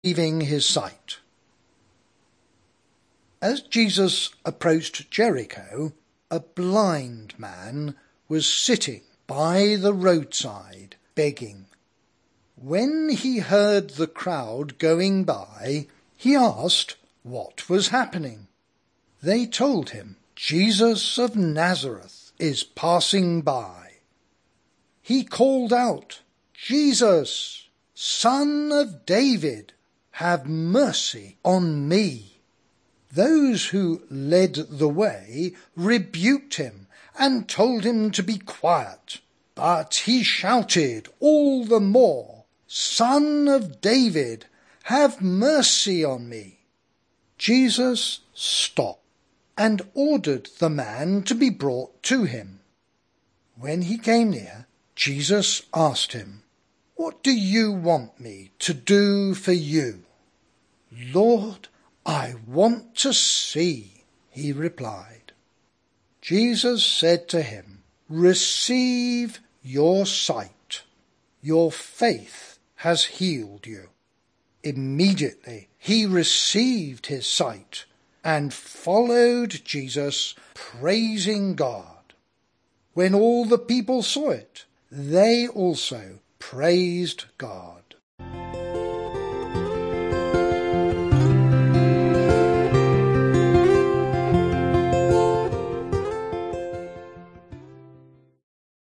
receiving his sight. As Jesus approached Jericho, a blind man was sitting by the roadside begging. When he heard the crowd going by, he asked what was happening. They told him, Jesus of Nazareth is passing by. He called out, Jesus, Son of David, have mercy on me. Those who led the way rebuked him and told him to be quiet. But he shouted all the more, Son of David, have mercy on me. Jesus stopped and ordered the man to be brought to him. When he came near, Jesus asked him, What do you want me to do for you? Lord, I want to see, he replied. Jesus said to him, Receive your sight. Your faith has healed you. Immediately he received his sight and followed Jesus, praising God. When all the people saw it, they also praised God.